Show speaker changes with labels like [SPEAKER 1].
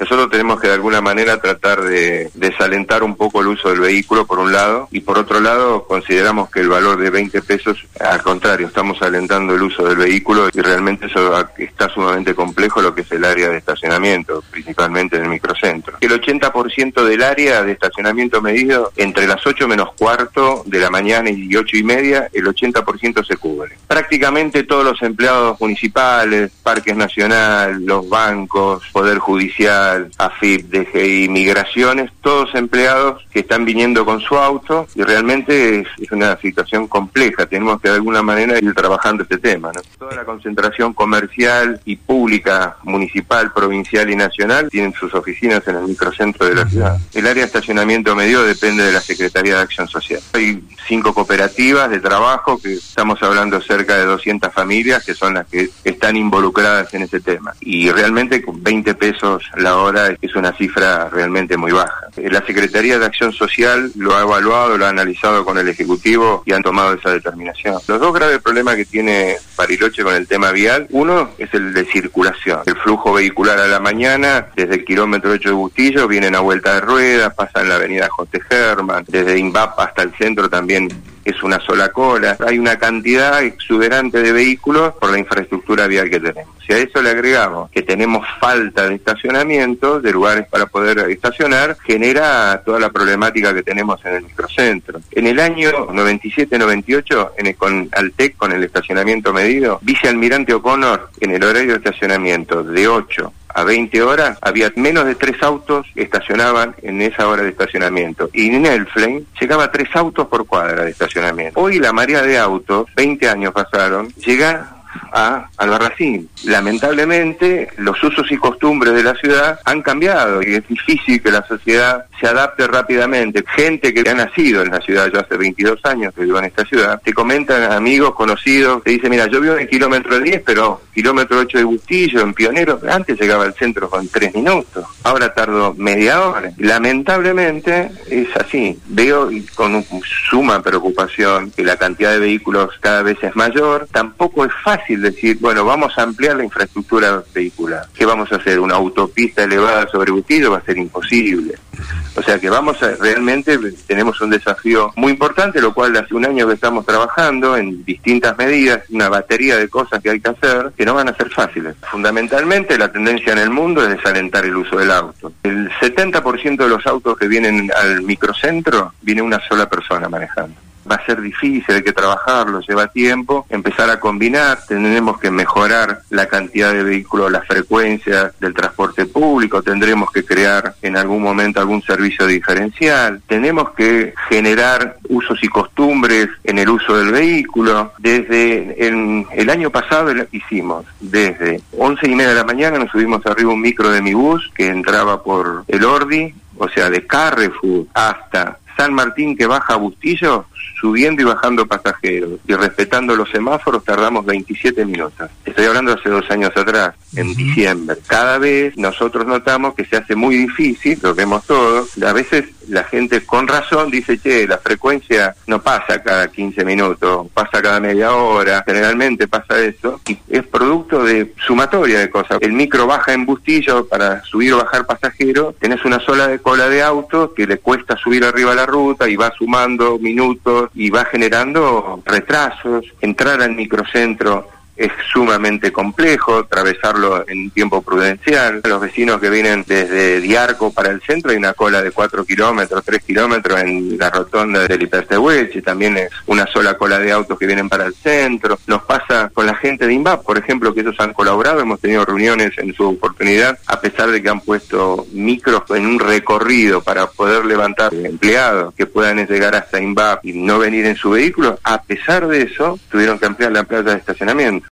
[SPEAKER 1] Nosotros tenemos que de alguna manera tratar de desalentar un poco el uso del vehículo por un lado, y por otro lado consideramos que el valor de 20 pesos, al contrario, estamos alentando el uso del vehículo y realmente eso está sumamente complejo lo que es el área de estacionamiento, principalmente en el microcentro. El 80% del área de estacionamiento medido entre las 8 menos cuarto de la mañana y 8 y media, el 80% se cubre. Prácticamente todos los empleados municipales, Parques Nacional, los bancos, Poder Judicial, AFIP, DGI, Migraciones, todos empleados que están viniendo con su auto y realmente es una situación compleja. Tenemos que de alguna manera ir trabajando este tema, ¿no? Toda la concentración comercial y pública, municipal, provincial y nacional, tienen sus oficinas en el microcentro de la ciudad. El área de estacionamiento medido depende de la Secretaría de Acción Social. Hay 5 cooperativas de trabajo que estamos hablando cerca de 200 familias que son las que están involucradas en ese tema. Y realmente con 20 pesos la hora es una cifra realmente muy baja. La Secretaría de Acción Social lo ha evaluado, lo ha analizado con el Ejecutivo y han tomado esa determinación. Los dos graves problemas que tiene Bariloche con el tema vial, uno es el de circulación. El flujo vehicular a la mañana, desde el kilómetro 8 de Bustillo, vienen a vuelta de ruedas, pasan la avenida José Germán, desde INVAP hasta el centro también es una sola cola. Hay una cantidad exuberante de vehículos por la infraestructura vial que tenemos. Si a eso le agregamos que tenemos falta de estacionamiento, de lugares para poder estacionar, genera toda la problemática que tenemos en el microcentro. En el año 97-98, con Altec, con el estacionamiento medido, Vicealmirante O'Connor, en el horario de estacionamiento de 8 a 20 horas, había menos de 3 autos que estacionaban en esa hora de estacionamiento. Y en Elflame llegaba a 3 autos por cuadra de estacionamiento. Hoy la marea de autos, 20 años pasaron, llega a Albarracín. Lamentablemente, los usos y costumbres de la ciudad han cambiado y es difícil que la sociedad se adapte rápidamente. Gente que ha nacido en la ciudad, yo hace 22 años que vivo en esta ciudad, te comentan amigos, conocidos, te dicen, mira, yo vivo en el kilómetro 10, pero kilómetro 8 de Bustillo, en Pionero, antes llegaba al centro con 3 minutos, ahora tardo media hora. Lamentablemente es así. Veo con suma preocupación que la cantidad de vehículos cada vez es mayor. Tampoco es fácil decir, bueno, vamos a ampliar la infraestructura vehicular. ¿Qué vamos a hacer? ¿Una autopista elevada sobre Bustillo? Va a ser imposible. O sea que realmente tenemos un desafío muy importante, lo cual hace un año que estamos trabajando en distintas medidas, una batería de cosas que hay que hacer, que no van a ser fáciles. Fundamentalmente la tendencia en el mundo es desalentar el uso del auto. El 70% de los autos que vienen al microcentro, viene una sola persona manejando. Va a ser difícil, hay que trabajarlo, lleva tiempo, empezar a combinar, tendremos que mejorar la cantidad de vehículos, la frecuencia del transporte público, tendremos que crear en algún momento algún servicio diferencial, tenemos que generar usos y costumbres en el uso del vehículo. Desde el año pasado hicimos, desde 11:30 de la mañana nos subimos arriba un micro de mi bus que entraba por el Ordi, o sea, de Carrefour hasta San Martín que baja a Bustillo, subiendo y bajando pasajeros y respetando los semáforos tardamos 27 minutos. Estoy hablando hace 2 años atrás, en diciembre. Cada vez nosotros notamos que se hace muy difícil, lo vemos todos, a veces la gente con razón dice, che, la frecuencia no pasa cada 15 minutos, pasa cada media hora, generalmente pasa eso, y es producto de sumatoria de cosas. El micro baja en Bustillo para subir o bajar pasajeros, tenés una sola cola de autos que le cuesta subir arriba a la ruta y va sumando minutos y va generando retrasos. Entrar al microcentro es sumamente complejo, atravesarlo en tiempo prudencial. Los vecinos que vienen desde Diarco para el centro hay una cola de 4 kilómetros, 3 kilómetros en la rotonda del Hipertehuelche, también es una sola cola de autos que vienen para el centro. Nos pasa con la gente de INVAP, por ejemplo, que ellos han colaborado, hemos tenido reuniones en su oportunidad, a pesar de que han puesto micros en un recorrido para poder levantar empleados que puedan llegar hasta INVAP y no venir en su vehículo, a pesar de eso, tuvieron que ampliar la playa de estacionamiento.